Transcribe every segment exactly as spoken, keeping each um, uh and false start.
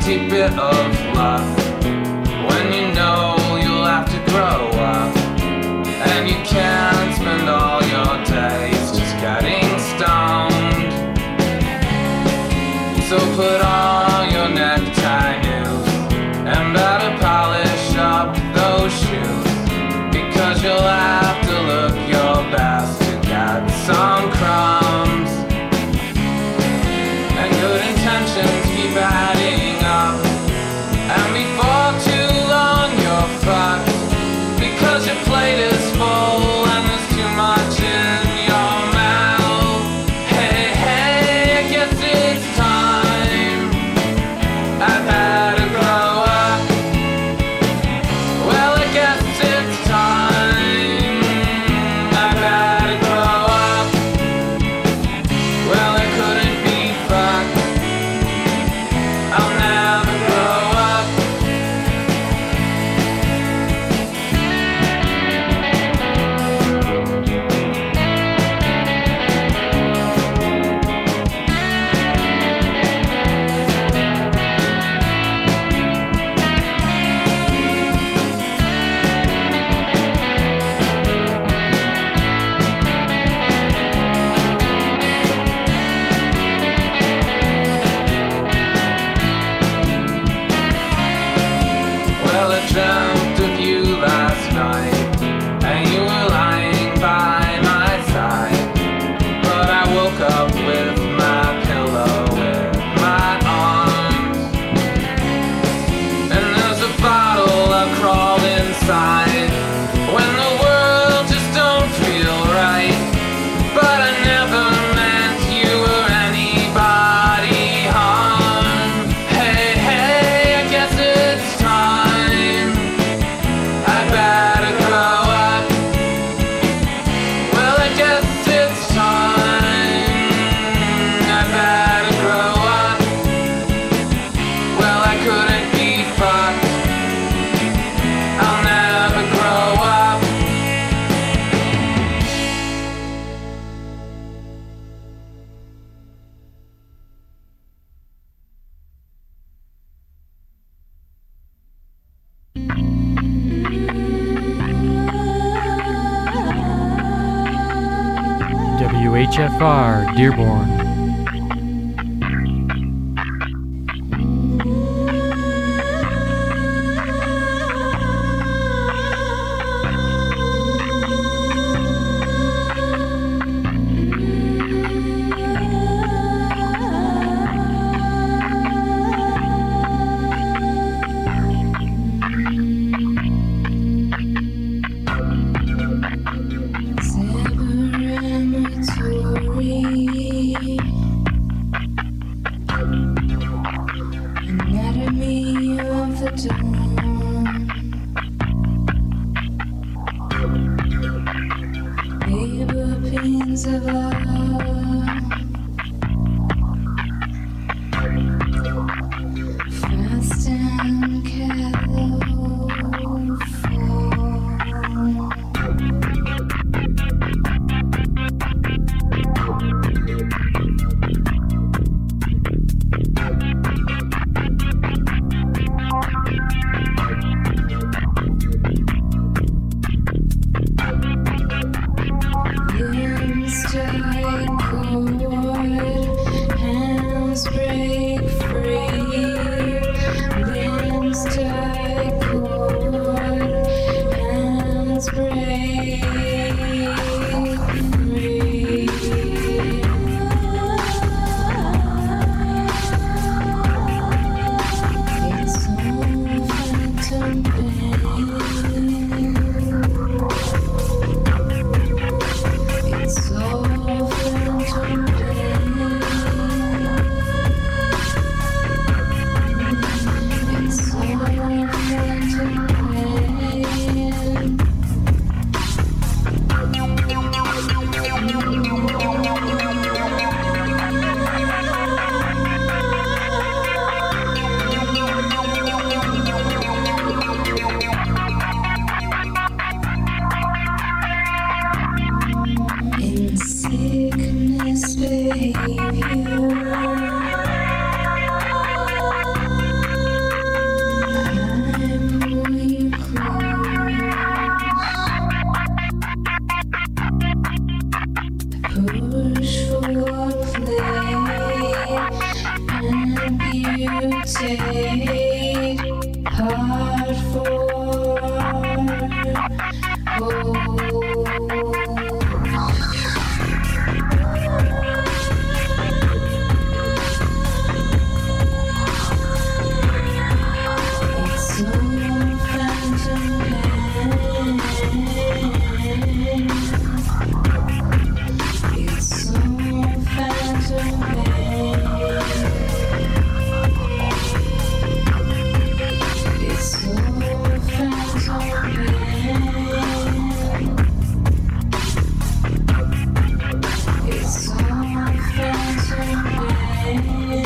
empty bit of luck when you know you'll have to grow up, and you can't spend all your days just getting stoned. So put on your necktie news and better polish up those shoes, because you'll have to look your best to get some crumbs. And good intentions keep adding up, and before too long you're fucked, because your plate is full and there's too much in your mouth. Hey, hey, I guess it's time I've had to grow up. Well, I guess it's time I've had to grow up. Well, I couldn't be fucked, I'll never grow up. Well, I dreamt of you last night, and you were lying by my side, but I woke up with my pillow in my arms, and there's a bottle I crawled inside when the world just don't feel right. But I never meant you were anybody harm. Hey, hey, I guess it's time I better grow up. Well, I guess it's time I better grow up. Well, I couldn't be fucked, I'll never grow up. W H F R, Dearborn. Anatomy of the dawn. Labor pains of love. Fast and careful. mutate hard for it's all phantom pain. It's all phantom pain. It's all phantom pain. It's all phantom pain.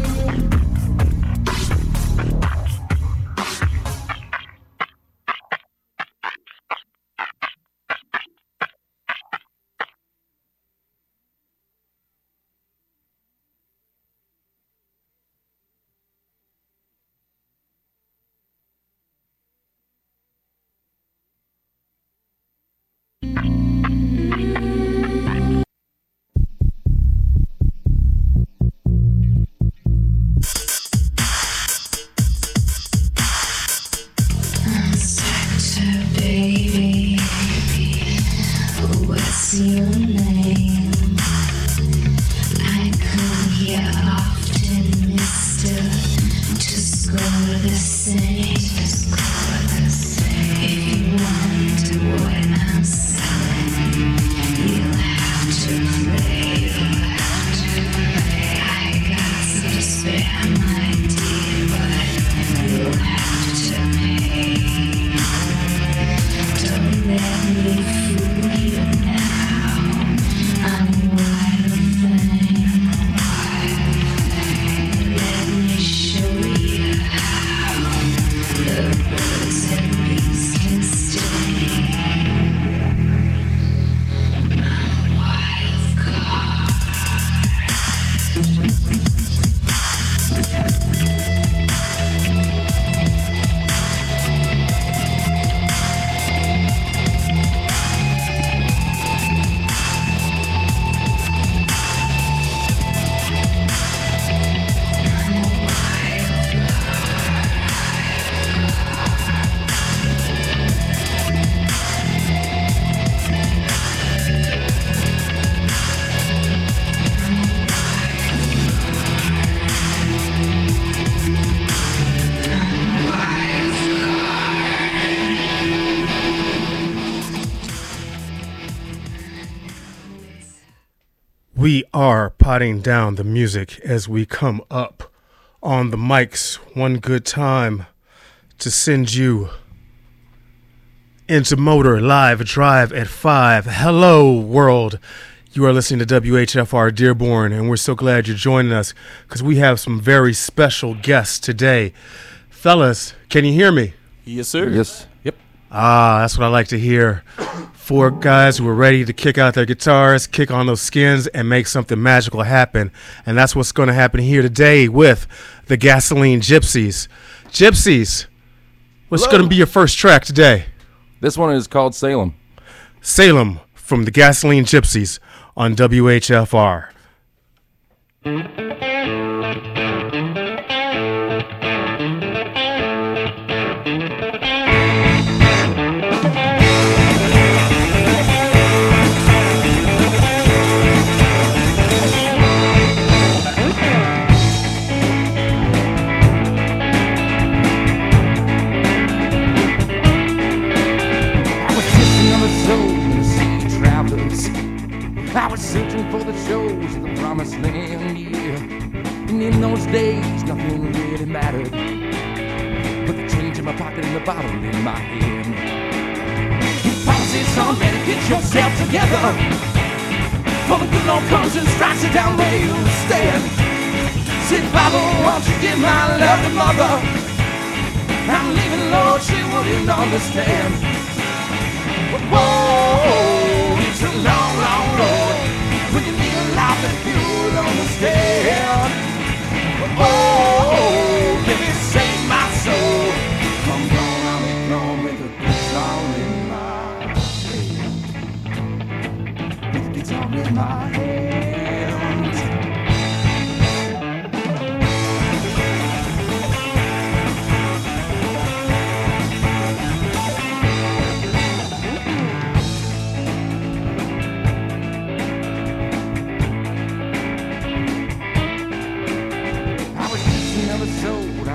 Sector baby, what's your name? I call you often, mister, to score the same. If you wonder what I'm saying, you'll have to pay. I got some spare, my dear, but you'll have to pay. Don't let me fool you now. I'm wild thing. Let me show you how the birds and bees can sting. My wild card. We are potting down the music as we come up on the mics. One good time to send you into Motor Live Drive at five. Hello, world. You are listening to W H F R Dearborn, and we're so glad you're joining us because we have some very special guests today. Fellas, can you hear me? Yes, sir. Yes. Yep. Ah, that's what I like to hear. Four guys who are ready to kick out their guitars, kick on those skins, and make something magical happen. And that's what's going to happen here today with the Gasoline Gypsies. Gypsies, what's going to be your first track today? This one is called Salem. Salem from the Gasoline Gypsies on W H F R. I was searching for the shows of the promised land, yeah. And in those days, nothing really mattered but the change in my pocket and the bottle in my hand. Policy, son, better get yourself together, for the good Lord comes and strikes you down where you stand. Said, Father, won't you give my love to mother? I'm leaving, Lord, she wouldn't understand. But whoa, it's a long, long road when you need a life that you would understand. But oh, let me save my soul. I'm gone, I'll be gone with a guitar in my hand. With a guitar in my hand.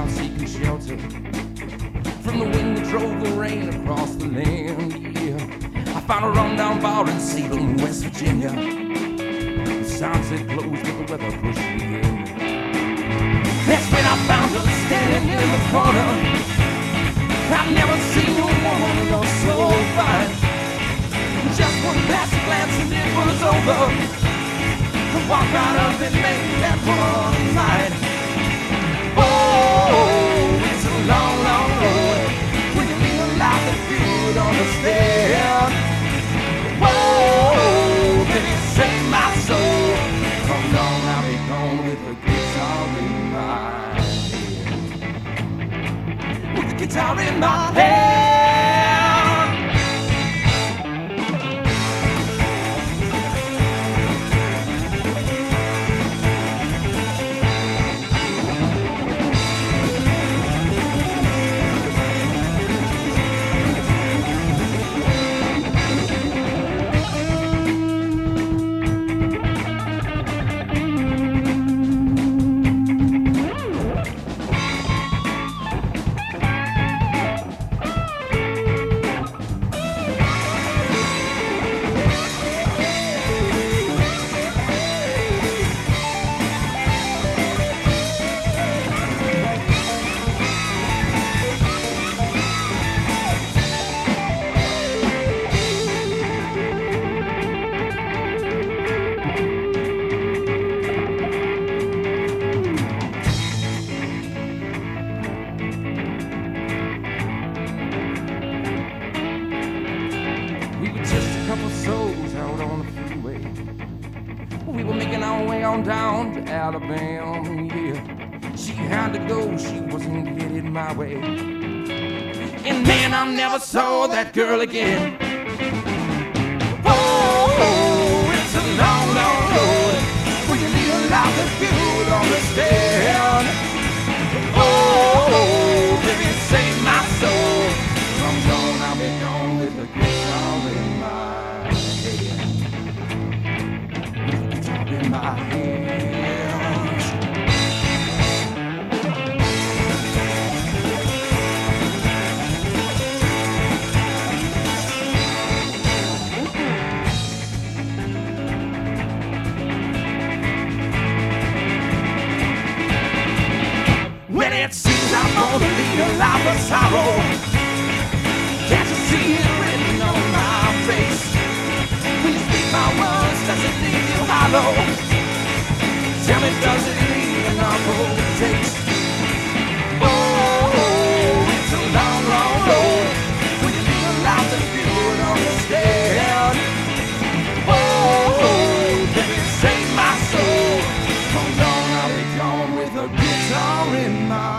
while seeking shelter from the wind that drove the rain across the land. Yeah, I found a rundown bar in Salem, West Virginia. The sunset closed, but the weather pushed me in. That's when I found her standing in the corner. I've never seen a woman look so fine. Just one last glance and it was over. To walk right up and make that woman mine. Oh, it's a long, long road. When you meet a life that you would understand. Whoa, baby, save my soul. Come on, I'll be gone with the guitar in my hand. With the guitar in my hand. Saw that girl again. Oh, it's a long, long road. When you need a life that you would understand. Oh, baby, save my soul. I'm gone, I'll be gone with the guitar in my hand. With the guitar in my hand. It seems I'm gonna lead a life of sorrow. Can't you see it written on my face? When you speak my words, does it leave you hollow? Tell me, does it leave an awful taste? Oh, it's a long, long road. When you lead a life that you would understand. Oh, baby, save my soul. Come on, I'll be gone with a guitar in my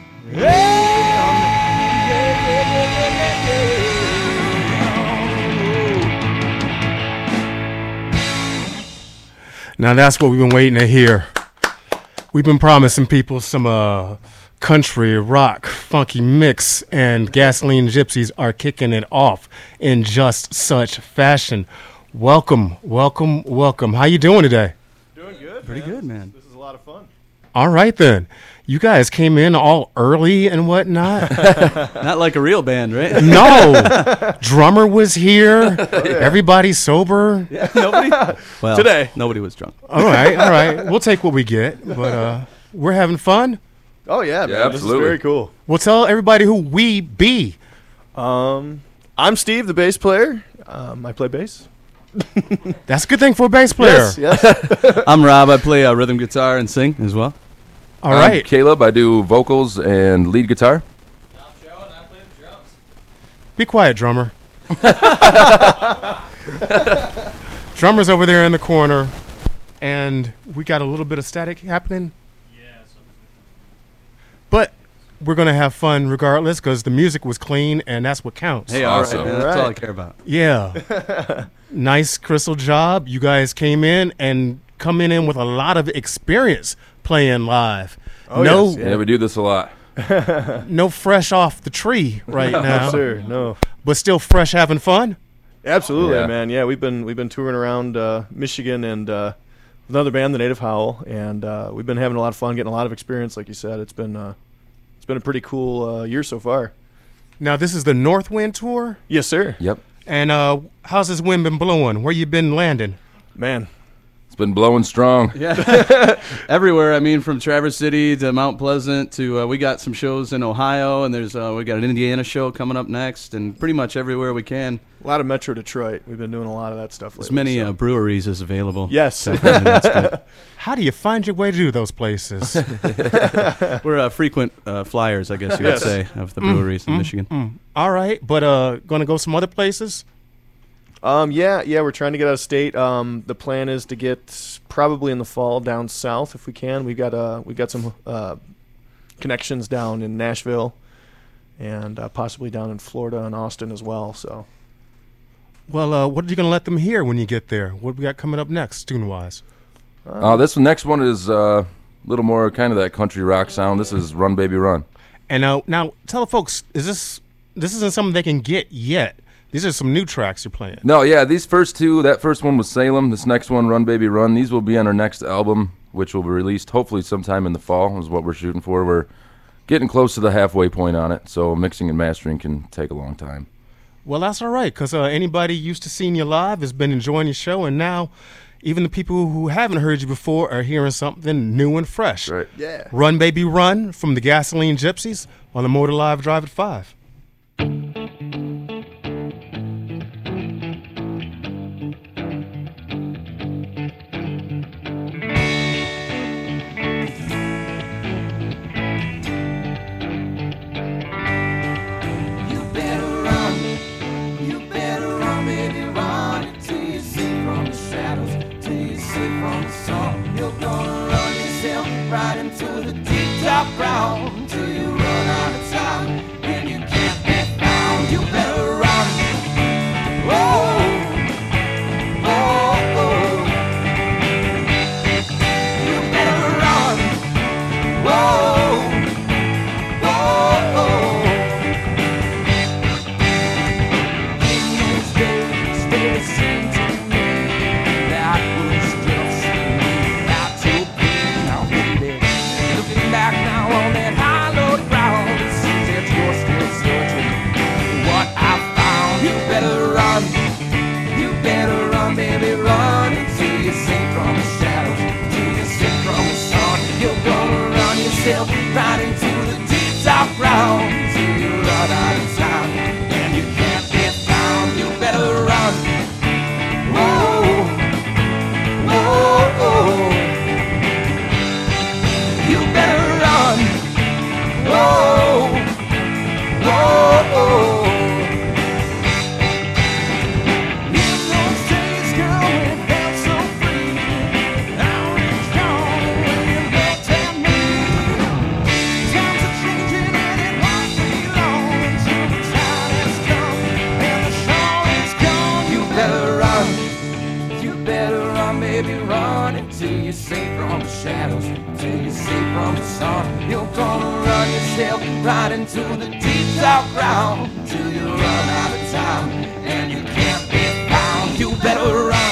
Now that's what we've been waiting to hear. We've been promising people some uh, country, rock, funky mix, and Gasoline Gypsies are kicking it off in just such fashion. Welcome, welcome, welcome. How you doing today? Doing good. Pretty man. good, man. This is a lot of fun. All right then. You guys came in all early and whatnot. Not like a real band, right? No. Drummer was here. Oh, yeah. Everybody sober. Yeah, nobody. Well, today. Nobody was drunk. All right, all right. We'll take what we get. But uh, we're having fun. Oh, yeah, Yeah, man. This is absolutely. very cool. We'll tell everybody who we be. Um, I'm Steve, the bass player. Um, I play bass. That's a good thing for a bass player. Yes, yes. I'm Rob. I play uh, rhythm guitar and sing as well. All I'm right. Caleb. I do vocals and lead guitar. I'm Joe and I play the drums. Be quiet, drummer. Drummer's over there in the corner, and we got a little bit of static happening. Yeah, so But we're going to have fun regardless because the music was clean, and that's what counts. Hey, all right, Awesome. man. That's all I Right. care about. Yeah. Nice crystal job. You guys came in and coming in with a lot of experience playing live. Oh, no, yes, Yeah, we do this a lot. no fresh off the tree right now, No, sir. No. but still fresh having fun. Absolutely, Yeah. man. Yeah, we've been we've been touring around uh, Michigan and uh, with another band, the Native Howl, and uh, we've been having a lot of fun, getting a lot of experience. Like you said, it's been uh, it's it's been a pretty cool uh, year so far. Now, this is the Northwind Tour? Yes, sir. Yep. And uh, how's this wind been blowing? Where you been landing? Man, It's been blowing strong. Yeah, everywhere. I mean, from Traverse City to Mount Pleasant to uh, we got some shows in Ohio, and there's uh, we got an Indiana show coming up next, and pretty much everywhere we can. a lot of Metro Detroit. We've been doing a lot of that stuff lately. As many so. uh, breweries as available. Yes. So, that's good. How do you find your way to those places? We're uh, frequent uh, flyers, I guess you would Yes. say, of the breweries in Michigan. Mm. All right, but uh, going to go some other places? Um, yeah, yeah, we're trying to get out of state. Um, the plan is to get probably in the fall down south if we can. We've got uh, we got some uh, connections down in Nashville, and uh, possibly down in Florida and Austin as well. So, Well, uh, what are you going to let them hear when you get there? What we got coming up next, tune-wise? Uh, this next one is uh, a little more kind of that country rock sound. This is Run Baby Run. And uh, now, tell the folks, is this this isn't something they can get yet? These are some new tracks you're playing. No, yeah, these first two, that first one was Salem. This next one, Run Baby Run. These will be on our next album, which will be released hopefully sometime in the fall is what we're shooting for. We're getting close to the halfway point on it, so mixing and mastering can take a long time. Well, that's all right, because uh, anybody used to seeing you live has been enjoying your show, and now even the people who haven't heard you before are hearing something new and fresh. Right. yeah. Run Baby Run from the Gasoline Gypsies on the Motor Live Drive at five. You better run, you better run, baby, run until you see from the shadows, till you see from the sun. You're gonna run yourself right into the deep dark ground, till you run out of time and you can't be found. You better run, whoa, whoa, whoa. You better run, whoa, whoa, whoa. Right into the deep dark ground till you run out of time and you can't be found. You better run. Whoa, whoa, whoa. You better run. Whoa, whoa, whoa. In those days, girl, when it felt so free, now it's gone when you looked at me. Times are changing and it won't be long until the time has come and the show is gone. You better run, you better run, baby, run until you're safe from the shadows, until you're safe from the sun. You're gonna run yourself right into the deep dark ground till you run out of time and you can't be found. You better run.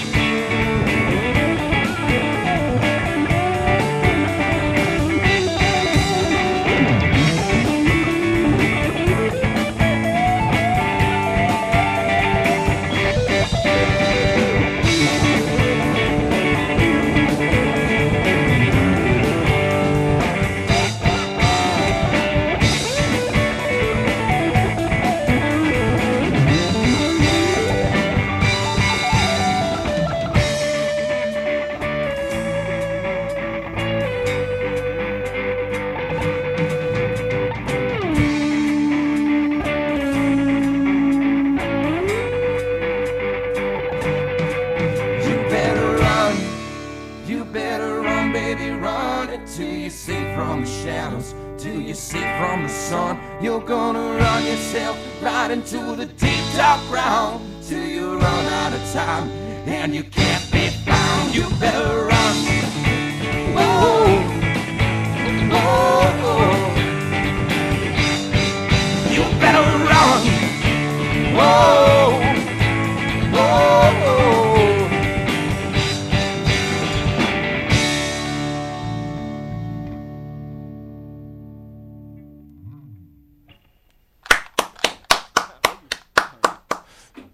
You better run, you better run, baby, run until you're safe from the shadows, till you're safe from the sun. You're gonna run yourself right into the deep dark ground till you run out of time and you can't be found. You better run. Whoa, whoa, whoa. You better run. Whoa, whoa, whoa.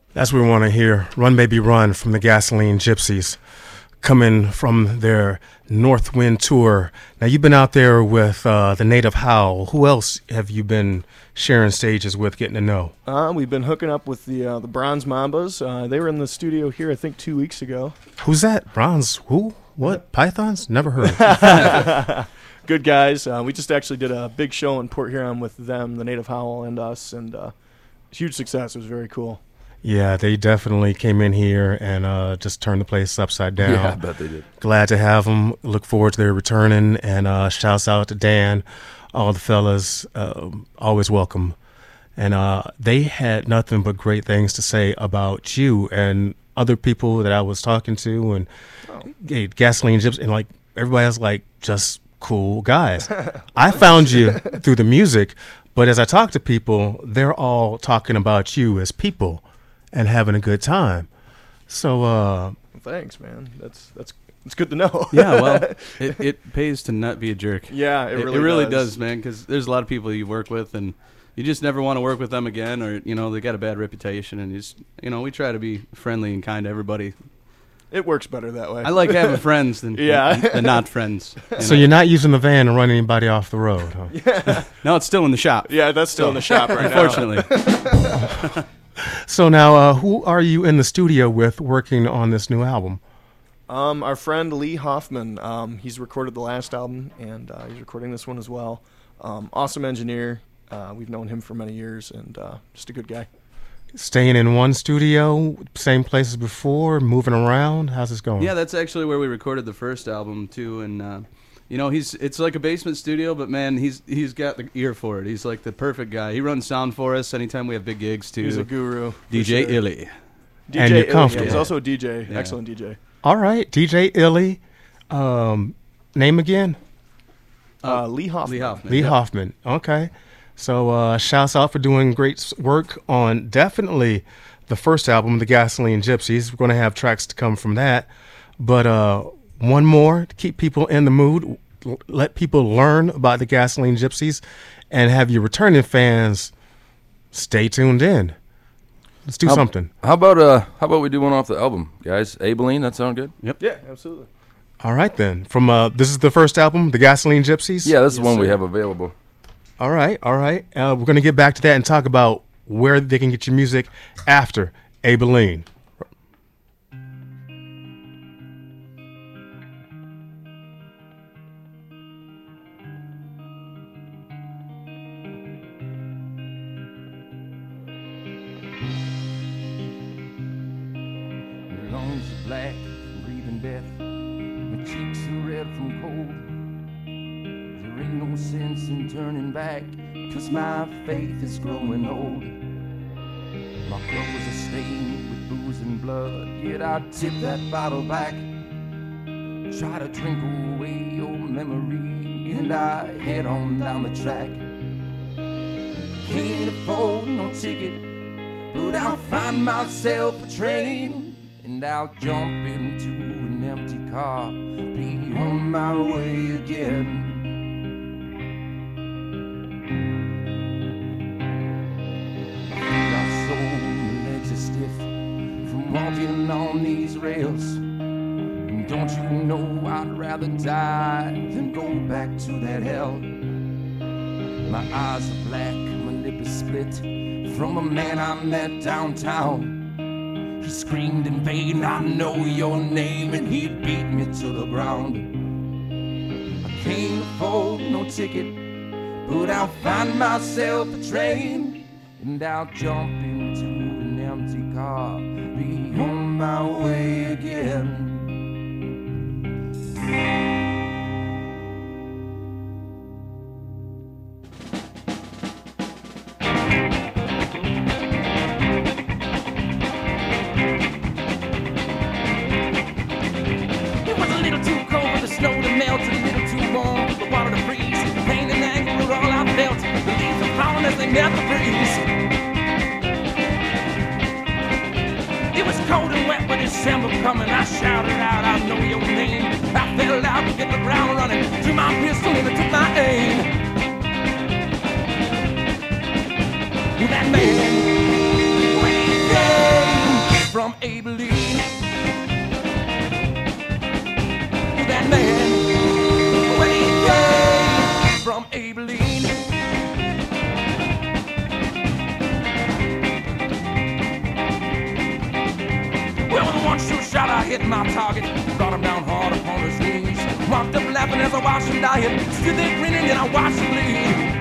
That's what we want to hear. Run Baby Run from the Gasoline Gypsies, coming from their North Wind tour. Now, you've been out there with uh, the Native Howl. Who else have you been sharing stages with, getting to know? Uh, we've been hooking up with the uh, the Bronze Mambas. Uh, they were in the studio here, I think, two weeks ago. Who's that? Bronze who? What? Pythons? Never heard. Good guys. Uh, we just actually did a big show in Port Huron with them, the Native Howl, and us, and uh, huge success. It was very cool. Yeah, they definitely came in here and uh, just turned the place upside down. Yeah, I bet they did. Glad to have them. Look forward to their returning. And uh, shouts out to Dan, all the fellas. Uh, always welcome. And uh, they had nothing but great things to say about you and other people that I was talking to. And Oh. hey, Gasoline Gypsies, and like everybody else, like just cool guys. I found you through the music, but as I talk to people, they're all talking about you as people and having a good time. So, uh, Thanks, man. That's that's it's good to know. Yeah, well, it, it pays to not be a jerk. Yeah, it It, really it really does. does, man, because there's a lot of people you work with, and you just never want to work with them again, or, you know, they got a bad reputation, and you just, you know, we try to be friendly and kind to everybody. It works better that way. I like having friends than, Yeah. than, than not friends. you so know. you're not using the van to run anybody off the road, huh? No, it's still in the shop. Yeah, that's still in the shop right now. Unfortunately. So now, uh, who are you in the studio with working on this new album? Um, our friend Lee Hoffman. Um, he's recorded the last album, and uh, he's recording this one as well. Um, awesome engineer. Uh, we've known him for many years, and uh, just a good guy. Staying in one studio, same place as before, moving around? How's this going? Yeah, that's actually where we recorded the first album too, and uh, you know, he's it's like a basement studio, but man, he's he's got the ear for it. He's like the perfect guy. He runs sound for us anytime we have big gigs too. He's a guru. for D J sure. Illy. D J And you're Illy, yeah, comfortable. he's also a D J. Yeah. Excellent D J. All right, D J Illy. Um, name again? Uh, Lee Hoffman. Lee Hoffman. Lee Yep. Hoffman. Okay. So uh, shouts out for doing great s- work on definitely the first album, The Gasoline Gypsies. We're going to have tracks to come from that. But uh, one more to keep people in the mood, l- let people learn about the Gasoline Gypsies, and have your returning fans stay tuned in. Let's do How- something. How about uh? How about we do one off the album, guys? Abilene, that sound good? Yeah, absolutely. All right, then. From uh, this is the first album, The Gasoline Gypsies? Yeah, this is Yes, one we sir. have available. All right, all right. Uh, we're going to get back to that and talk about where they can get your music after Abilene. My lungs are black, breathing death. My cheeks are red from cold. There ain't no sense in turning back, cause my faith is growing old. My clothes are stained with booze and blood, yet I tip that bottle back. Try to drink away your memory, and I head on down the track. Can't afford no ticket, but I'll find myself a train, and I'll jump into an empty car, be on my way again. My soul, my legs are stiff from walking on these rails. And don't you know I'd rather die than go back to that hell. My eyes are black, my lip is split from a man I met downtown. He screamed in vain, I know your name, and he beat me to the ground. I can't afford no ticket, but I'll find myself a train, and I'll jump into an empty car, be on my way again. It was a little too cold for the snow to melt, a little too warm for the water to freeze. Pain and anger were all I felt. The leaves were falling as they met the breeze. It was cold and wet with December coming. I shouted out, I know your name. I fell out to get the ground running. Drew my pistol and I took my aim. That man, wait, hit my target, brought him down hard upon his knees. Walked up laughing as I watched him dying, stood there grinning and I watched him bleed.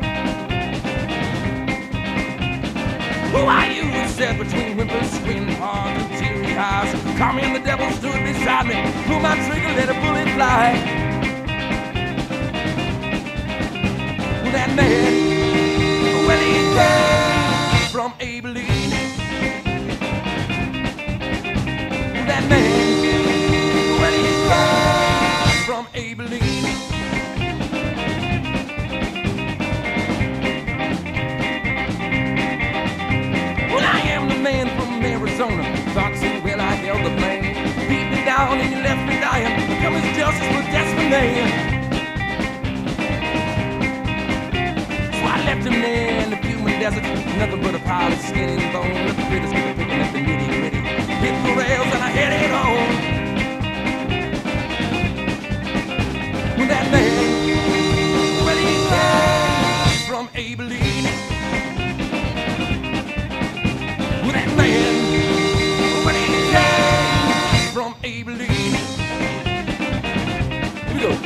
Who are you? He said between whimpers, screaming hard and teary eyes. Caught me and the devil stood beside me, pulled my trigger, let a bullet fly. That man, well, he died from Abilene. That man, well, he died from Abilene. Well, I am the man from Arizona. Thought so well I held the blame. Beat me down and you left me dying. Come as justice was destiny. Left him there in the human desert, nothing but a pile of skin and bone. The critters kept picking at the nitty gritty, hit the rails and I headed home. That man, well, he died from Abilene. That man, well, he died from Abilene. Here we go.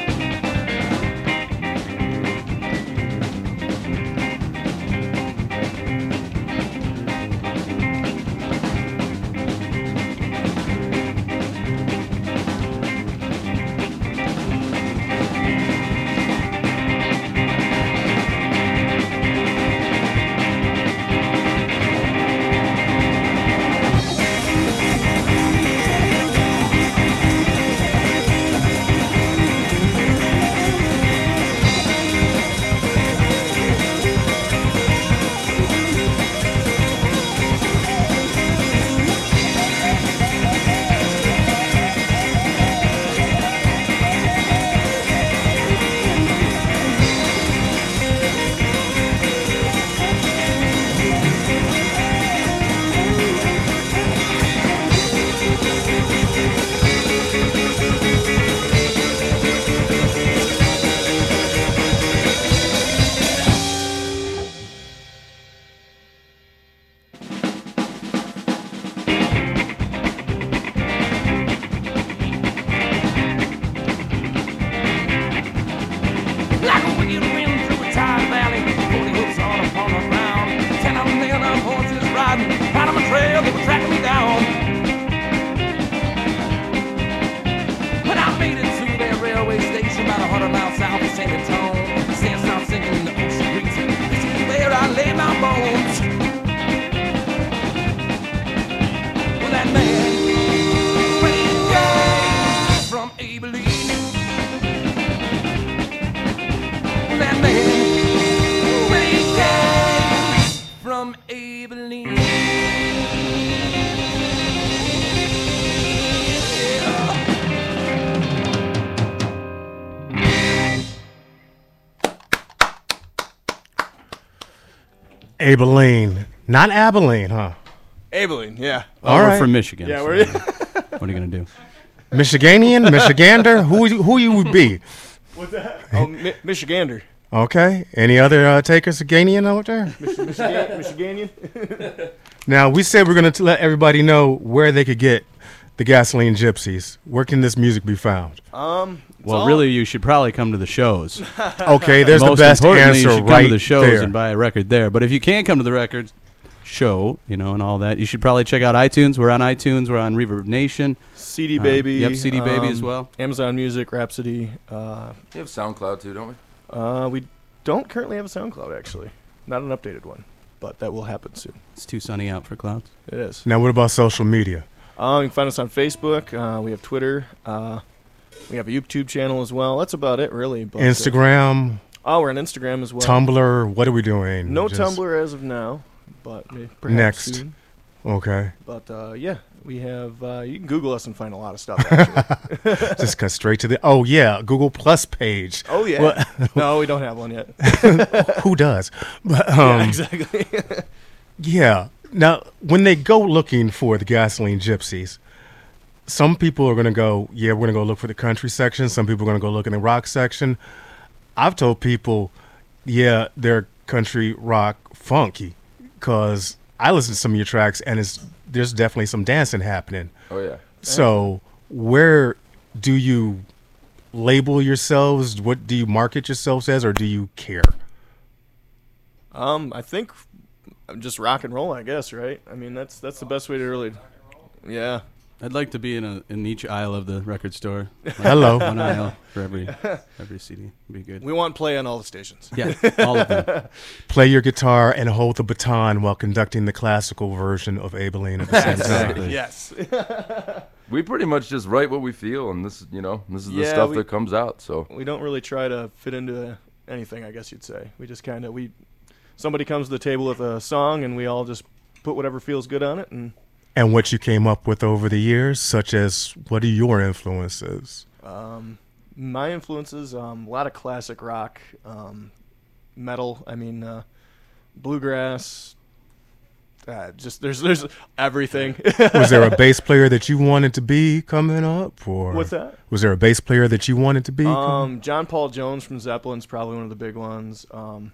Abilene, not Abilene, huh? Abilene, yeah. Oh, All we're right. from Michigan. Yeah, so we're- what are you gonna do? Michiganian, Michigander, who who you would be? What's that? Oh, Mi- Michigander. Okay. Any other uh, takers of Ganian out there? Mich- Michigan- Michiganian. Now we said we're gonna t- let everybody know where they could get the Gasoline Gypsies. Where can this music be found? Um. it's Well, all- really, you should probably come to the shows. Okay, there's Most the best importantly, answer you should come right to the shows there. and buy a record there. But if you can't come to the record show, you know, and all that, you should probably check out iTunes. We're on iTunes. We're on Reverb Nation. C D Uh, Baby. yep, C D Baby um, as well. Amazon Music, Rhapsody. Uh, You have SoundCloud too, don't we? uh, we don't currently have a SoundCloud actually, not an updated one, but that will happen soon. It's too sunny out for clouds. It is. Now what about social media? Uh, you can find us on Facebook. Uh, we have Twitter. Uh, we have a YouTube channel as well. That's about it, really. But, uh, Instagram, oh, we're on Instagram as well. Tumblr. What are we doing? No Just- Tumblr as of now, but may- perhaps Next. soon. Okay. But uh, yeah, we have. Uh, you can Google us and find a lot of stuff. Actually. Just cut straight to the. Oh yeah, Google Plus page. oh yeah. Well- no, we don't have one yet. Who does? But, yeah, um, exactly. Yeah. Now, when they go looking for the Gasoline Gypsies, some people are going to go, yeah, we're going to go look for the country section. Some people are going to go look in the rock section. I've told people, yeah, they're country rock funky, because I listen to some of your tracks and it's there's definitely some dancing happening. Oh yeah. So where do you label yourselves? What do you market yourselves as, or do you care? Um, I think just rock and roll, I guess, right? I mean, that's that's the best way to really, yeah. I'd like to be in a in each aisle of the record store. Like Hello. One aisle for every every C D. Would be good. We want play on all the stations. Yeah, all of them. Play your guitar and hold the baton while conducting the classical version of Abilene at the same time. Exactly. Yes. We pretty much just write what we feel, and this, you know, this is the Yeah, stuff we- that comes out. So We don't really try to fit into anything, I guess you'd say. We just kind of we somebody comes to the table with a song, and we all just put whatever feels good on it. And And what you came up with over the years, such as what are your influences? um, my influences, um, a lot of classic rock, um, metal. I mean, uh, bluegrass. Uh, just there's there's everything. Was there a bass player that you wanted to be coming up, or What's that? Was there a bass player that you wanted to be? coming- Um, John Paul Jones from Zeppelin's probably one of the big ones. Um,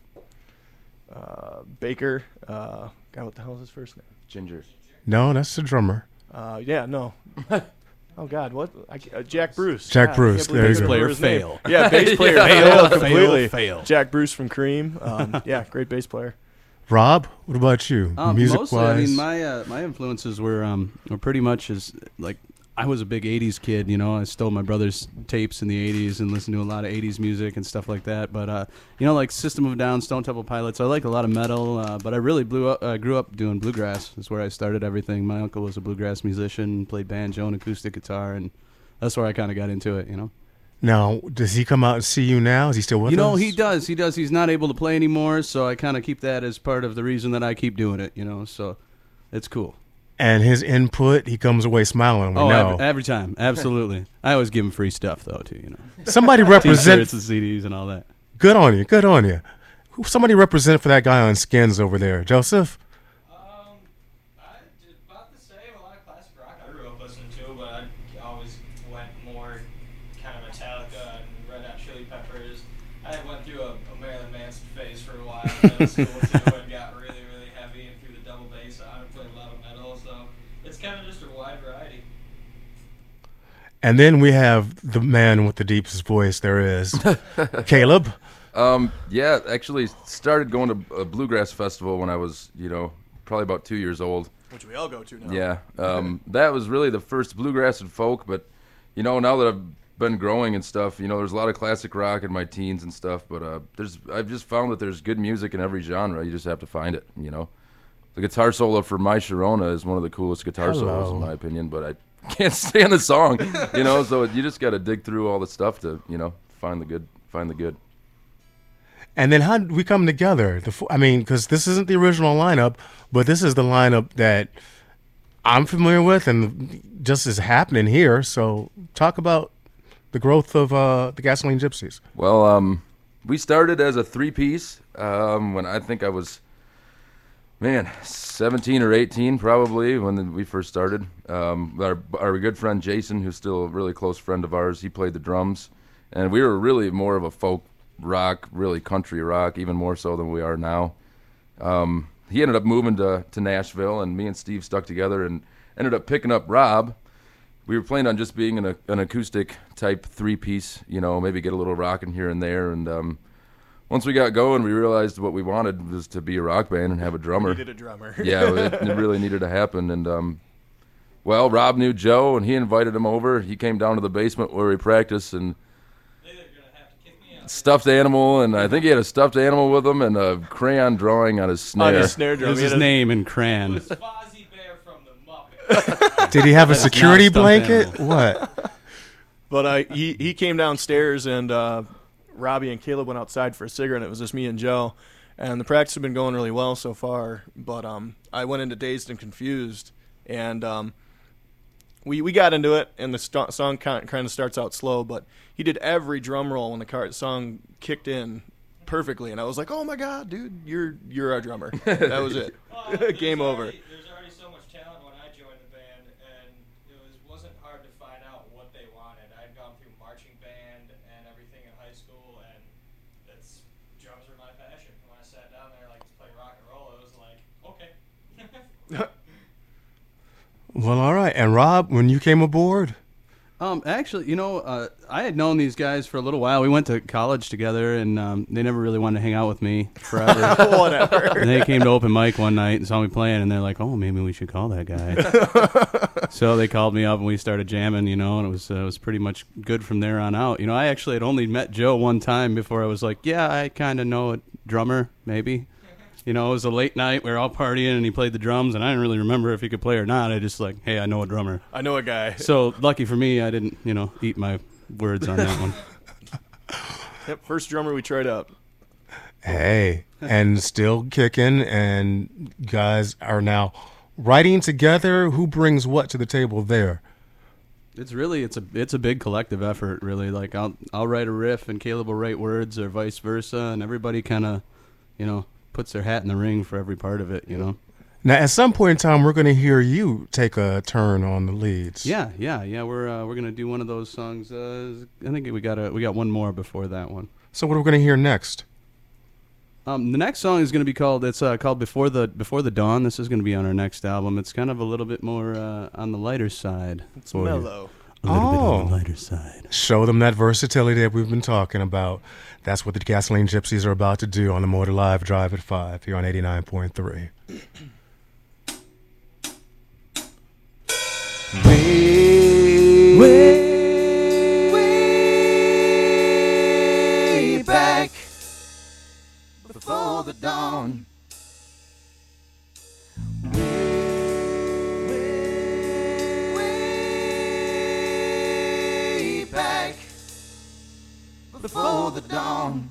uh, Baker. Uh, God, what the hell is his first name? Ginger. No, that's the drummer. Uh, yeah, no. Oh God, what? I, uh, Jack Bruce. Jack God, I Bruce, can't believe there I you couldn't go. remember Player his name. fail. Yeah, bass player Fail, fail fail, completely. fail. Jack Bruce from Cream. Um, yeah, great bass player. Rob, what about you? Um, Music mostly, wise, I mean, my uh, my influences were um were pretty much as like I was a big eighties kid. You know, I stole my brother's tapes in the eighties and listened to a lot of eighties music and stuff like that. But uh, you know, like System of a Down, Stone Temple Pilots. I like a lot of metal, uh, but I really blew up. I grew up doing bluegrass. That's where I started everything. My uncle was a bluegrass musician, played banjo and acoustic guitar, and that's where I kind of got into it. You know. now does he come out and see you now? Is he still with You know, us? he does. He does. He's not able to play anymore, so I kind of keep that as part of the reason that I keep doing it, you know, so it's cool. And his input, he comes away smiling. We oh, know. every, every time. Absolutely. I always give him free stuff, though, too, you know. Somebody T-shirts represent. and C Ds and all that. Good on you. Good on you. Who- Somebody represent for that guy on Skins over there, Joseph. Um, I did about the same. A lot of classic rock I grew up listening to, but I always went more kind of Metallica and Red Hot Chili Peppers. I went through a, a Marilyn Manson phase for a while in middle school too, and got really, really heavy and threw the double bass on and played a lot of metal. So it's kind of just a wide variety. And then we have the man with the deepest voice there is, Caleb. Um, yeah, actually started going to a bluegrass festival when I was, you know, probably about two years old. Which we all go to now. Yeah, um, that was really the first bluegrass and folk. But you know, now that I've been growing and stuff, you know, there's a lot of classic rock in my teens and stuff. But uh, there's I've just found that there's good music in every genre. You just have to find it. You know, the guitar solo for My Sharona is one of the coolest guitar solos Hello. in my opinion. But I can't stand the song. You know, so you just got to dig through all the stuff to, you know, find the good. Find the good. And then how did we come together? The fo- I mean, because this isn't the original lineup, but this is the lineup that I'm familiar with and just is happening here. So talk about the growth of uh, the Gasoline Gypsies. Well, um, we started as a three-piece um, when I think I was, man, seventeen or eighteen probably when we first started. Um, our, our good friend Jason, who's still a really close friend of ours, he played the drums. And we were really more of a folk rock, really country rock, even more so than we are now. Um, he ended up moving to, to Nashville, and me and Steve stuck together and ended up picking up Rob. We were planning on just being an, an acoustic type three-piece, you know, maybe get a little rocking here and there. And um, once we got going, we realized what we wanted was to be a rock band and have a drummer. We needed a drummer. Yeah, it, it really needed to happen. And, um, well, Rob knew Joe, and he invited him over. He came down to the basement where we practiced, and stuffed animal, and I think he had a stuffed animal with him and a crayon drawing on his snare. On his snare drum. It was He his had a- name in crayon. Fozzie Bear from the Muppets. Did he have a That is not security a stuffed blanket? animal. What? But uh, he he came downstairs, and uh, Robbie and Caleb went outside for a cigarette. And it was just me and Joe, and the practice had been going really well so far. But um, I went into Dazed and Confused, and um, we we got into it. And the st- song kind of starts out slow, but he did every drum roll when the car- song kicked in perfectly, and I was like, "Oh my God, dude, you're you're our drummer." That was it. Well, there's Game over. already- There's already so much talent when I joined the band, and it was wasn't hard to find out what they wanted. I'd gone through marching band and everything in high school, and that's drums were my passion. When I sat down there, like, to play rock and roll, it was like, okay. Well, all right. And Rob, when you came aboard? Um, actually, you know, uh, I had known these guys for a little while. We went to college together, and um, they never really wanted to hang out with me forever. Whatever. And they came to open mic one night and saw me playing, and they're like, "Oh, maybe we should call that guy." So they called me up, and we started jamming, you know, and it was uh, it was pretty much good from there on out. You know, I actually had only met Joe one time before I was like, "Yeah, I kind of know a drummer, maybe." You know, it was a late night. We were all partying, and he played the drums, and I didn't really remember if he could play or not. I just like, hey, I know a drummer. I know a guy. So lucky for me, I didn't, you know, eat my words on that one. Yep, first drummer we tried out. Hey, and still kicking, and guys are now writing together. Who brings what to the table there? It's really it's a it's a big collective effort. Really, like I'll I'll write a riff, and Caleb will write words, or vice versa, and everybody kind of, you know, puts their hat in the ring for every part of it, you know. Now, at some point in time, we're going to hear you take a turn on the leads. Yeah, yeah, yeah. We're uh, we're gonna do one of those songs. Uh, I think we got a we got one more before that one. So what are we going to hear next? Um, the next song is going to be called it's uh, called Before the Before the Dawn. This is going to be on our next album. It's kind of a little bit more uh, on the lighter side. It's for you. mellow. A little bit on Oh. the lighter side. Show them that versatility that we've been talking about. That's what the Gasoline Gypsies are about to do on the Motor Live Drive at five here on eighty-nine point three. Way, way, way back before the dawn. Way, way, way back before the dawn.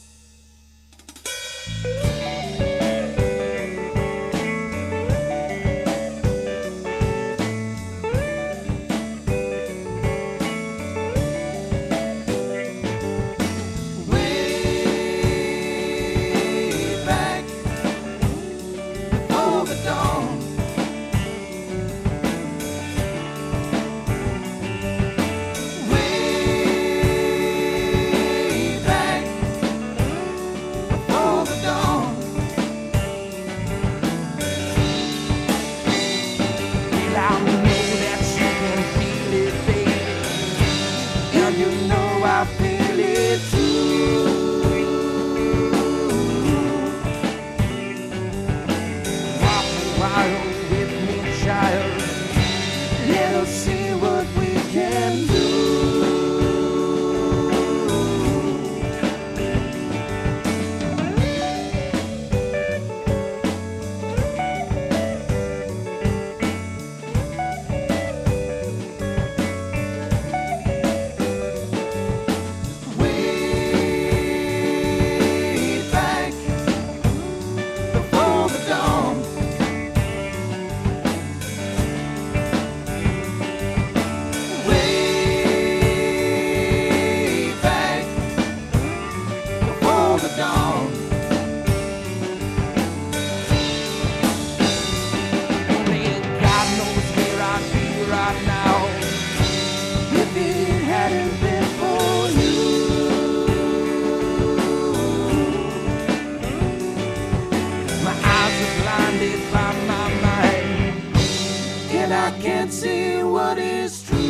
Way back before the dawn. Way back before the dawn. Well, I know that you can feel it, baby, and you know I feel it too. Walk a while with me, child. Let us see what we can do. Way back before the dawn. Way back before the dawn. Only God knows where I'd be right now if it hadn't been for you. My eyes are blinded by my mind, and I can't see what is true.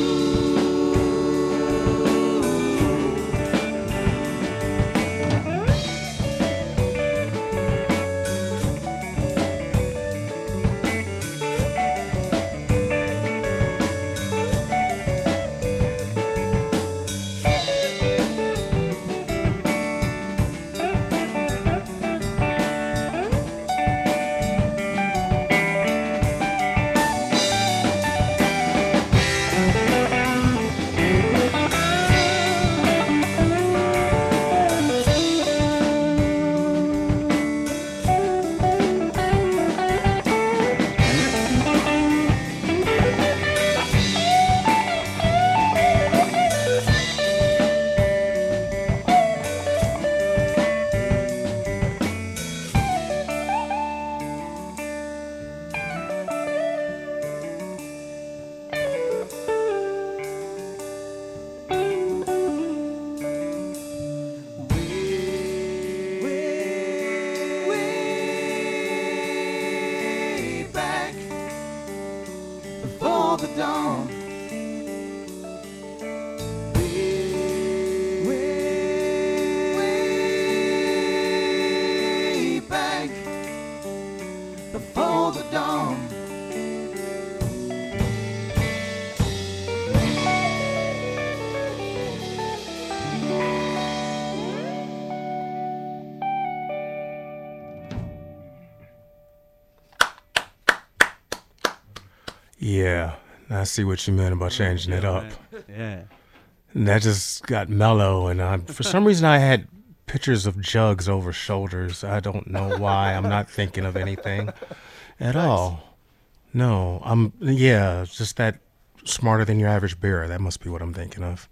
the dawn. Way, way back before the dawn. Yeah, I see what you meant about changing it up. Yeah. And that just got mellow, and I, for some reason I had pictures of jugs over shoulders. I don't know why. I'm not thinking of anything at all. No, I'm, yeah, it's just that smarter than your average bear. That must be what I'm thinking of.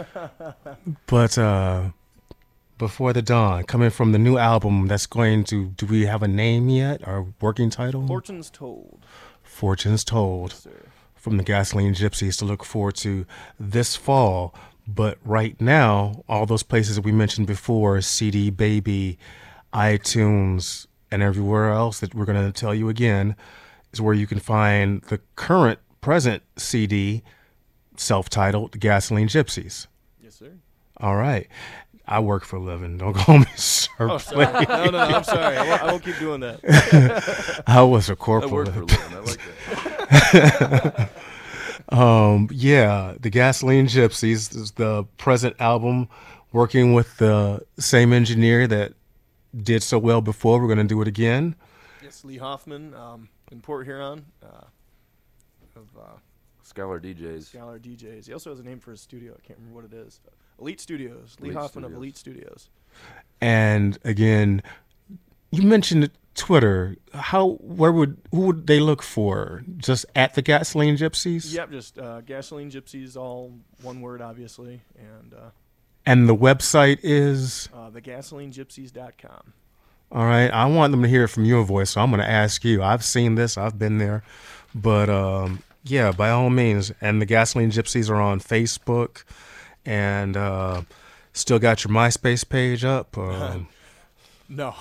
But uh, Before the Dawn, coming from the new album that's going to, do we have a name yet? Our working title? Fortunes Told. Fortunes Told. Yes, sir. From the Gasoline Gypsies to look forward to this fall. But right now, all those places that we mentioned before, C D Baby, iTunes, and everywhere else that we're going to tell you again, is where you can find the current, present C D, self-titled Gasoline Gypsies. Yes, sir. All right. I work for a living. Don't call me sir. Oh, sorry. please. No, no, no, I'm sorry. I won't, I won't keep doing that. I was a I corporal. work for a living. I like that. Um, yeah, the Gasoline Gypsies is the present album, working with the same engineer that did so well before. We're going to do it again. Yes, Lee Hoffman um, in Port Huron uh, of uh, Scholar D Js. Scholar D Js. He also has a name for his studio. I can't remember what it is. Elite Studios. Lee Elite Hoffman Studios. of Elite Studios. And again, you mentioned Twitter. How, where would, who would they look for? Just at the Gasoline Gypsies? Yep, just uh, Gasoline Gypsies, all one word, obviously, and uh, And the website is? uh, the gasoline gypsies dot com. All right. I want them to hear it from your voice, so I'm going to ask you. I've seen this. I've been there. But, um, yeah, by all means. And the Gasoline Gypsies are on Facebook. And uh, still got your MySpace page up? Um, No.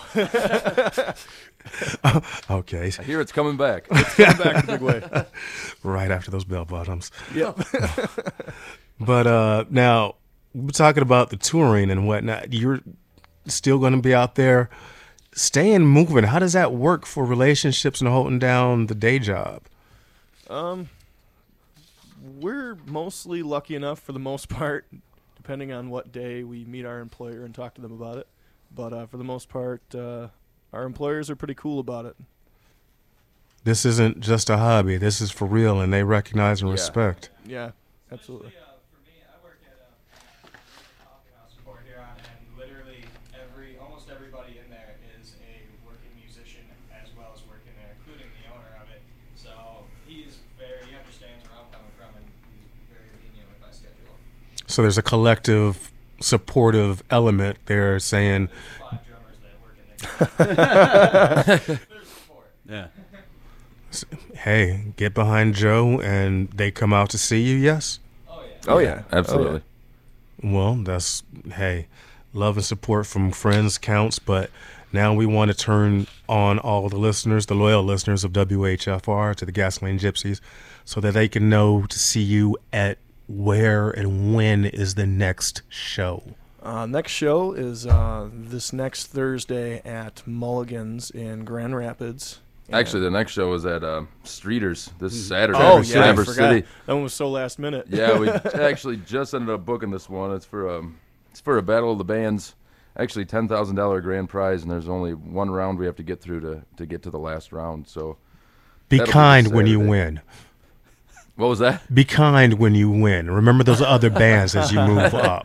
okay. I hear it's coming back. Coming back in a big way. Right after those bell bottoms. Yep. But uh, now, we're talking about the touring and whatnot. You're still going to be out there staying moving. How does that work for relationships and holding down the day job? Um, we're mostly lucky enough for the most part, depending on what day we meet our employer and talk to them about it. But uh, for the most part, uh, our employers are pretty cool about it. This isn't just a hobby. This is for real, and they recognize and Yeah. respect. Yeah, absolutely. Especially, uh, for me, I work at a coffee house in Port Huron, and literally every, almost everybody in there is a working musician as well as working there, including the owner of it. So he's very, he understands where I'm coming from, and he's very lenient with my schedule. So there's a collective, supportive element there saying, Five drummers that work in there. There's support. Yeah. hey, get behind Joe, and they come out to see you, yes? Oh yeah. Oh, yeah. Absolutely. Well, that's, hey, love and support from friends counts, but now we want to turn on all the listeners, the loyal listeners of W H F R, to the Gasoline Gypsies, so that they can know to see you at where and when is the next show. Uh, next show is uh, this next Thursday at Mulligan's in Grand Rapids. Actually, the next show is at uh, Streeters this Saturday. Oh, in yeah, I Traverse forgot. City. That one was so last minute. Yeah, we actually just ended up booking this one. It's for um, it's for a battle of the bands. Actually, ten thousand dollar grand prize, and there's only one round we have to get through to to get to the last round. So, Be That'll be kind this when you Saturday. win. what was that? Be kind when you win. Remember those other bands as you move up.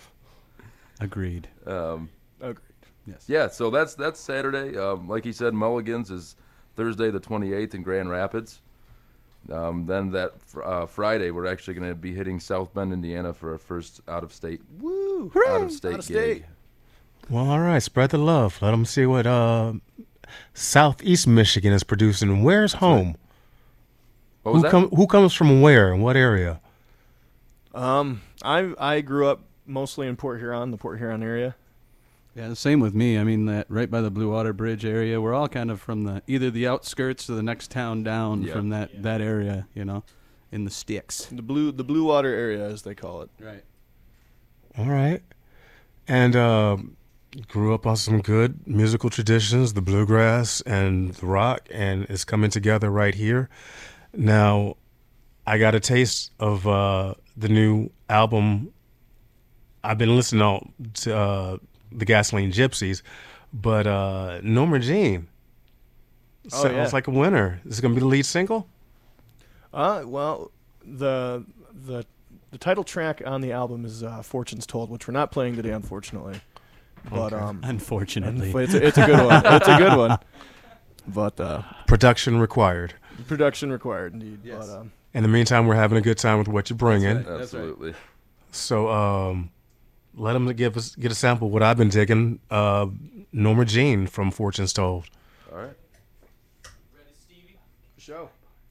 Agreed. Um, Agreed. Yes. yeah, so that's that's Saturday. Um, like he said, Mulligan's is Thursday the twenty-eighth in Grand Rapids. Um, then that fr- uh, Friday, we're actually going to be hitting South Bend, Indiana for our first out-of-state Woo! out-of-state Out of gig. state. Well, all right, spread the love. Let them see what uh, Southeast Michigan is producing. Where's home? What was Who, that? com- who comes from where and what area? Um, I I grew up mostly in Port Huron, the Port Huron area. Yeah, the same with me. I mean, that right by the Blue Water Bridge area. We're all kind of from the either the outskirts or the next town down Yeah. from that, that area, you know. in the sticks. The blue the Blue Water area, as they call it. Right. All right. And uh, grew up on some good musical traditions, the bluegrass and the rock, and it's coming together right here. Now, I got a taste of uh, the new album. I've been listening all to uh, the Gasoline Gypsies, but uh, Norma Jean Oh, sounds yeah. like a winner. Is it going to be the lead single? Uh, well, the the the title track on the album is uh, "Fortunes Told," which we're not playing today, unfortunately. But Okay. um, Unfortunately. it's a, it's a good one. It's a good one. But uh, Production required. production required, indeed. Yes. But um, In the meantime, we're having a good time with what you're bringing. right. That's right. Absolutely. So um, let them give us get a sample of what I've been digging. Uh, Norma Jean from Fortunes Told. All right. Ready, Stevie? for show.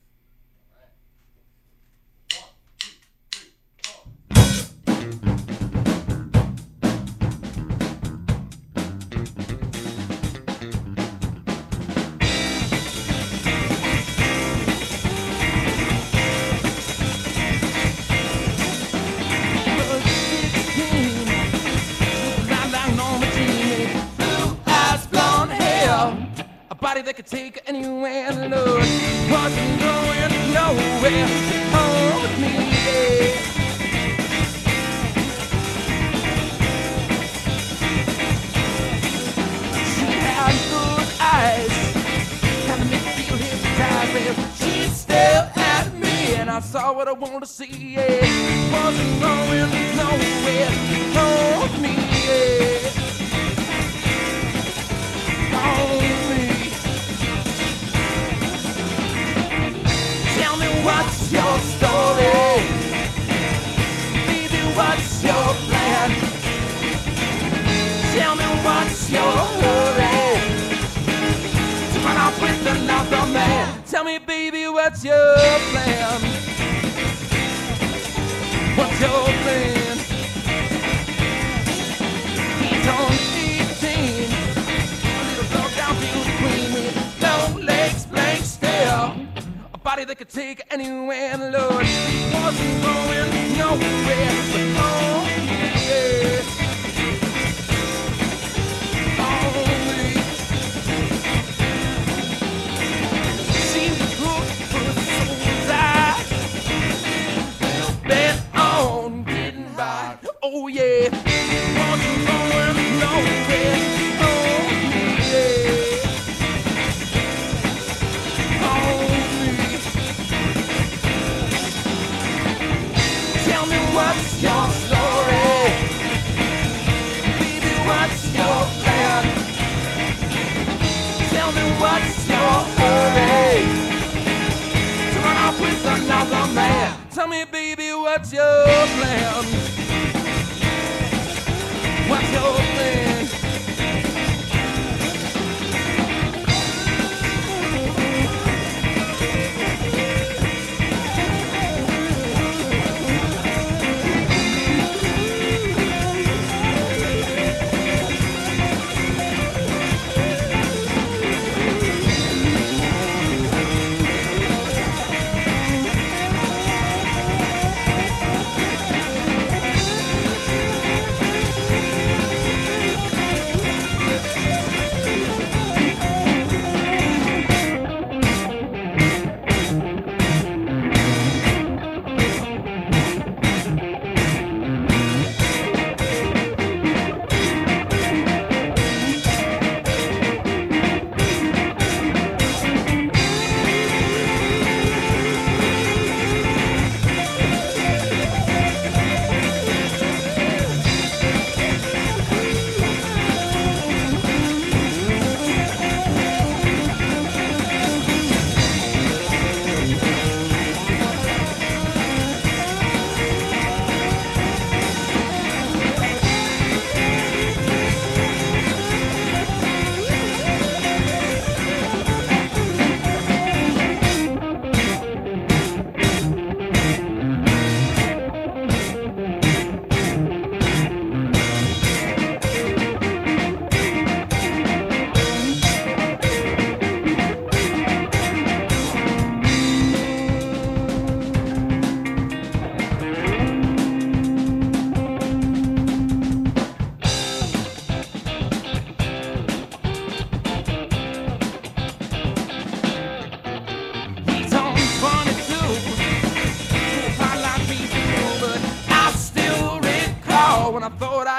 Body that could take her anywhere, Lord, wasn't going nowhere. Home with me, yeah. She had good eyes, kind of make me feel hypnotized. She stared at me, and I saw what I wanted to see. Yeah. Wasn't going nowhere. Home with me, yeah. Home with me. Tell me what's your story, baby, what's your plan? Tell me what's your hurry to run off with another man? Tell me, baby, what's your plan? What's your plan? He's on eighteen, a little low down beauty queen with long legs, blank stare. Body that could take anywhere, Lord, wasn't going nowhere but home, yeah. Only she was hooked for the soul's eye, bent on getting by, oh yeah, wasn't going nowhere, home, yeah. Tell me what's your story, baby, what's your plan? Tell me what's your hurry to run off with another man? Tell me, baby, what's your plan? What's your plan?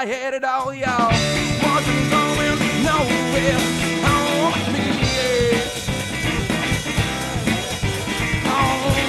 I had it all, y'all. Wasn't going nowhere on me. On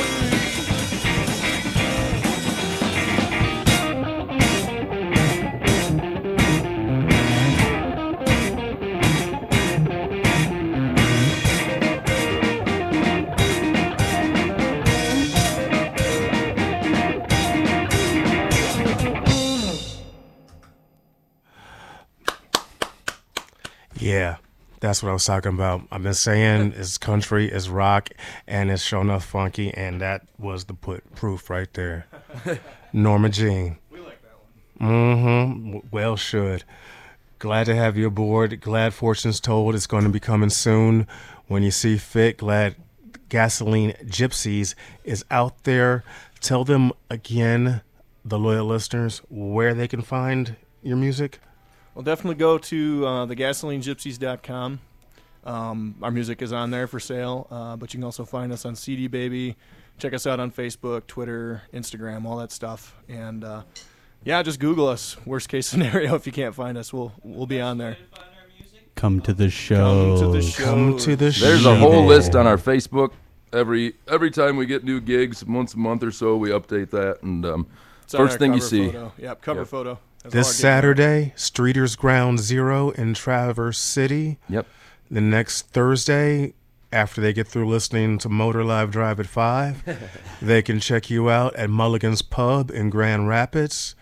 Yeah, that's what I was talking about. I've been saying it's country, it's rock, and it's sure enough funky, and that was the put proof right there. Norma Jean. We like that one. Mm-hmm. Well, should. Glad to have you aboard. Glad Fortune's Told is going to be coming soon when you see fit. Glad Gasoline Gypsies is out there. Tell them again, the loyal listeners, where they can find your music. Well, definitely go to uh, the gasoline gypsies dot com. Um, our music is on there for sale, uh, but you can also find us on C D Baby. Check us out on Facebook, Twitter, Instagram, all that stuff. And, uh, yeah, just Google us. Worst case scenario, if you can't find us, we'll we'll be on there. Come to the show. Come to the show. Come to the show. There's a whole list on our Facebook. Every every time we get new gigs, once a month or so, we update that. And um, It's on our first thing you cover see. Photo. Yep, cover Yep. photo. That's This all I get. Saturday, Streeters Ground Zero in Traverse City. Yep. The next Thursday, after they get through listening to Motor Live Drive at five, they can check you out at Mulligan's Pub in Grand Rapids.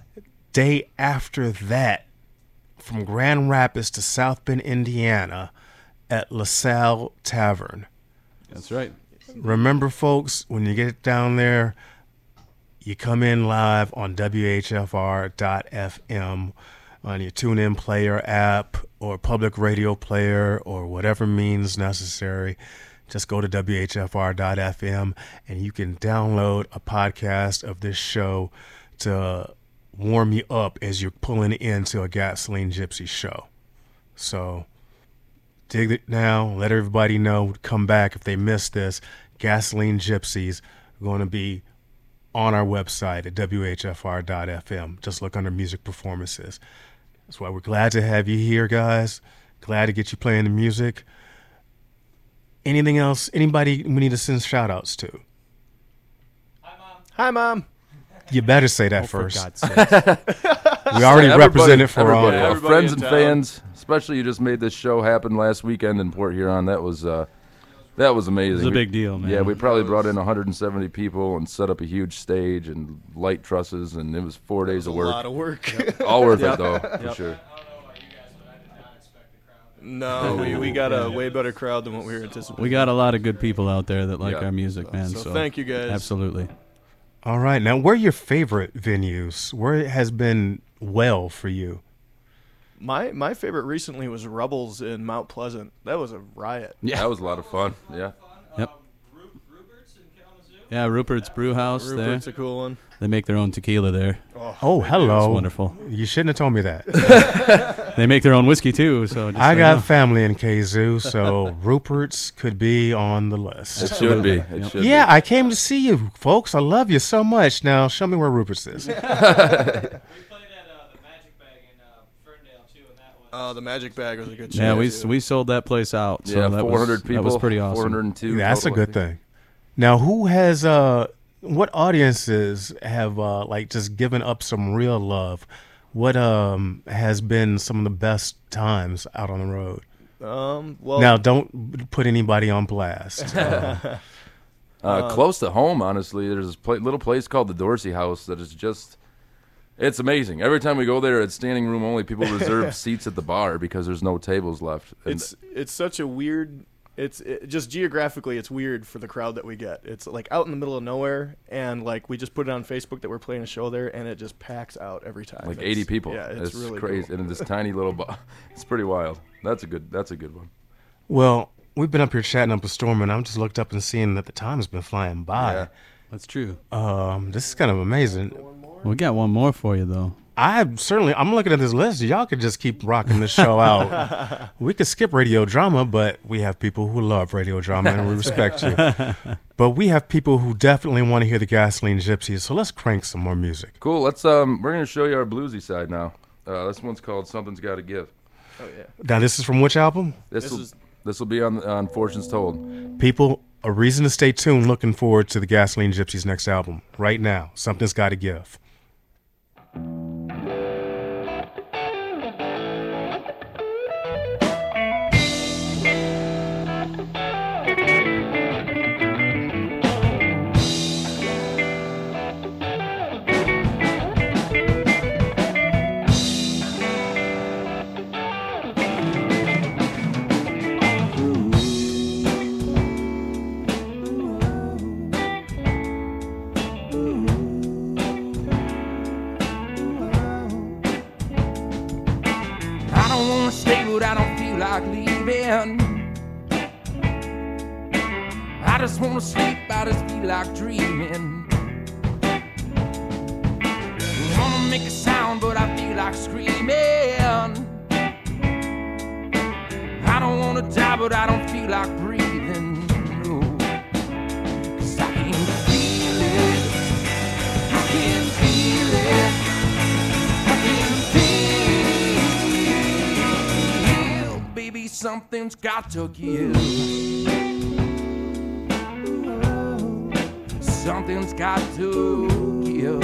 Day after that, from Grand Rapids to South Bend, Indiana, at LaSalle Tavern. That's right. Remember, folks, when you get down there, you come in live on W H F R dot F M on your TuneIn player app or public radio player or whatever means necessary. Just go to W H F R dot F M and you can download a podcast of this show to warm you up as you're pulling into a Gasoline Gypsy show. So dig it now. Let everybody know. Come back if they missed this. Gasoline Gypsies are going to be on our website at W H F R dot F M. Just look under music performances. That's why we're glad to have you here, guys. Glad to get you playing the music. Anything else? Anybody we need to send shout outs to? Hi, Mom. You better say that Oh, for first. God's sake. We already Everybody- represented for everybody, all. our Everybody friends in and town. fans, especially you just made this show happen last weekend in Port Huron. That was uh, that was amazing. It was a We- big deal, man. Yeah, we probably brought in one hundred seventy people and set up a huge stage and light trusses, and it was four days of A work. lot of work. All worth it though, for Yep. sure. I don't know about you guys, but I did not expect the crowd. No, we, we got a way better crowd than what we were anticipating. We got a lot of good people out there that like Yeah. our music, man. So So, thank you, guys. Absolutely. All right. Now, where are your favorite venues? Where it has been well for you? My my favorite recently was Rubbles in Mount Pleasant. That was a riot. Yeah, that was a lot of fun. Yeah. Yep. Um, Ru- Rupert's in Kalamazoo. Yeah, Rupert's Brew House Rupert's there. a cool one. They make their own tequila there. Oh, hello. It's wonderful. You shouldn't have told me that. They make their own whiskey too. So just I so got you know. family in Kazoo, so Rupert's could be on the list. It should be. It Yep. should Yeah, be. I came to see you, folks. I love you so much. Now, show me where Rupert's is. We played at uh, the Magic Bag in uh, Ferndale too, and that was. Oh, the Magic Bag was a good show. Yeah, we too. we sold that place out. So yeah, that four hundred was, people. That was pretty awesome. four hundred two. That's a total, I good think. thing. Now, who has uh, what audiences have uh, like just given up some real love? What um has been some of the best times out on the road? Um, well, Now, don't put anybody on blast. Uh, Uh, close to home, honestly, there's this pla- little place called the Dorsey House that is just, it's amazing. Every time we go there, it's standing room only. People reserve seats at the bar because there's no tables left. And it's it's such a weird. It's it, just geographically, it's weird for the crowd that we get. It's like out in the middle of nowhere, and like we just put it on Facebook that we're playing a show there, and it just packs out every time. like It's- eighty people. Yeah, it's, it's really crazy. cool. And in this tiny little bar, it's pretty wild. That's a good. That's a good one. well, we've been up here chatting up a storm, and I'm just looked up and seeing that the time has been flying by. Yeah. That's true. Um, this is kind of amazing. We got one more for you though. I certainly, I'm looking at this list. Y'all could just keep rocking this show out. We could skip radio drama, but we have people who love radio drama, and we respect you. But we have people who definitely want to hear the Gasoline Gypsies, so let's crank some more music. Cool. Let's um. We're gonna show you our bluesy side now. Uh, this one's called Something's Gotta Give. Oh yeah. Now, this is from which album? This This will is- this will be on on Fortunes Told. People, a reason to stay tuned. Looking forward to the Gasoline Gypsies' next album. Right now, Something's Gotta Give. I don't wanna stay, but I don't feel like leaving. I just wanna sleep, I just feel like dreaming. Wanna make a sound, but I feel like screaming. I don't wanna die, but I don't feel like breathing. No, 'cause I can feel it. I can feel it. I can feel. Baby, something's got to give. Something's got to give.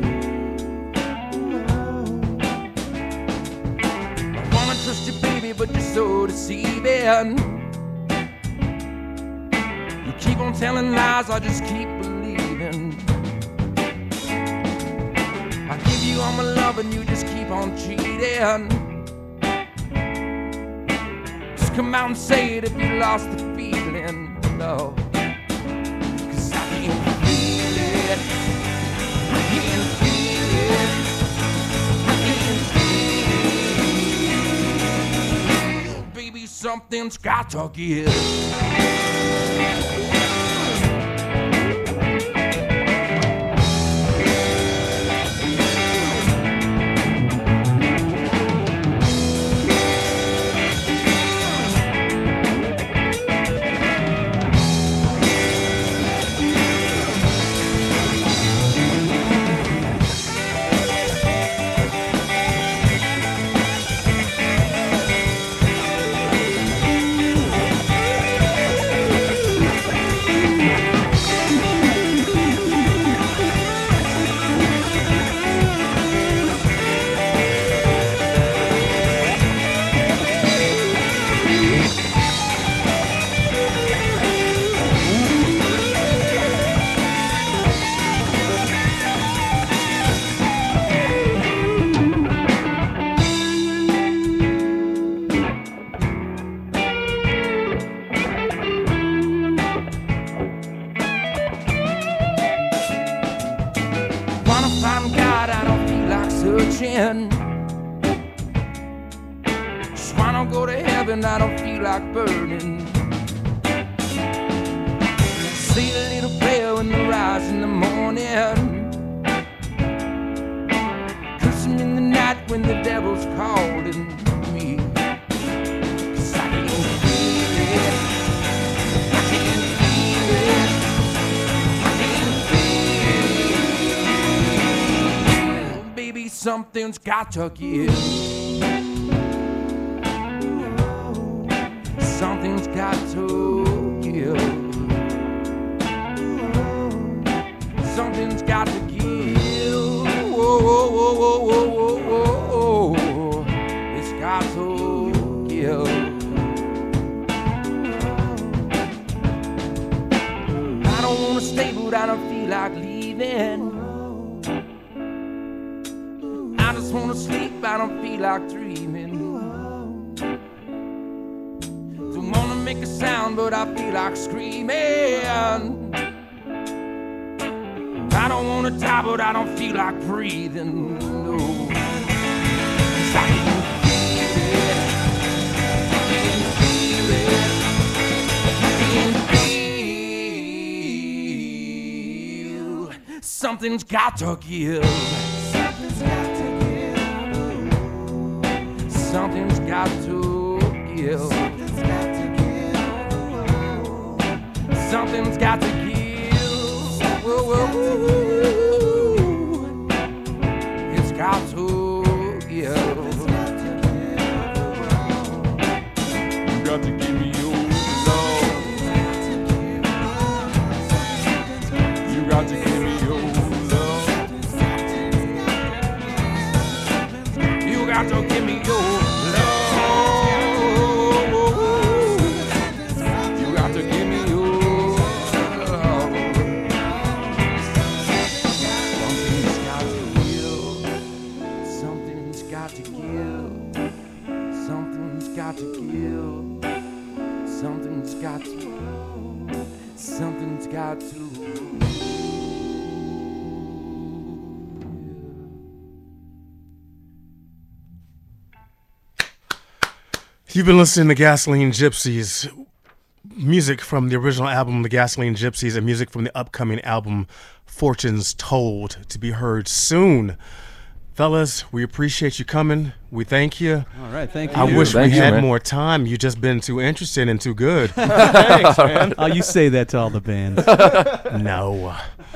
I wanna trust you, baby, but you're so deceiving. You keep on telling lies, I just keep believing. I give you all my love and you just keep on cheating. Just come out and say it if you lost the feeling, no. 'Cause I can feel it. I can feel it. I can feel. Baby, something's got to give. Wanna find God, I don't feel like searching. Just wanna go to heaven, I don't feel like burning. Say a little prayer when the rise in the morning. Cursing in the night when the devil's calling me. 'Cause I can feel it. I can feel it. I can feel. Baby, something's got to give. Something's got to give. Something's got to give. Whoa, whoa, whoa, whoa, whoa, whoa, whoa. It's got to give. I don't wanna stay, but I don't feel like leaving. I just wanna sleep, I don't feel like dreaming. Don't wanna make a sound, but I feel like screaming. I don't wanna die, but I don't feel like breathing. No. 'Cause I can feel it. I can feel it. I can feel. Something's got to give. Something's got to give. Something's got to give. Something's got to give. Something's got to give. Whoa, whoa, whoa. It's got to give. got to give me your love. You got to give me your love. You got to give me your love. You got to give me your love. Something's got to give. Something's got to give. Something's got to. Something's got to. You've been listening to Gasoline Gypsies, music from the original album, The Gasoline Gypsies, and music from the upcoming album, Fortunes Told, to be heard soon. Fellas, we appreciate you coming. We thank you. All right, thank I you. wish Thank we you, had man. more time. You've just been too interesting and too good. Thanks, man. Oh, you say that to all the bands. No.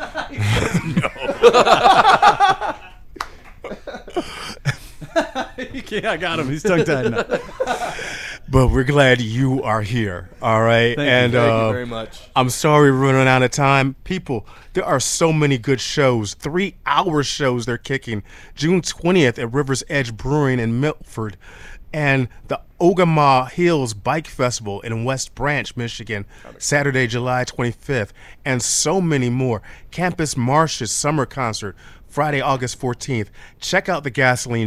Yeah, I got him. He's tongue tied now. But we're glad you are here. All right. Thank you. and Thank uh, you very much. I'm sorry we're running out of time. People, there are so many good shows. Three hour shows they're kicking. June twentieth at River's Edge Brewing in Milford. And the Ogama Hills Bike Festival in West Branch, Michigan, Saturday, July twenty-fifth. And so many more. Campus Marsh's Summer Concert, Friday, August fourteenth. Check out the Gasoline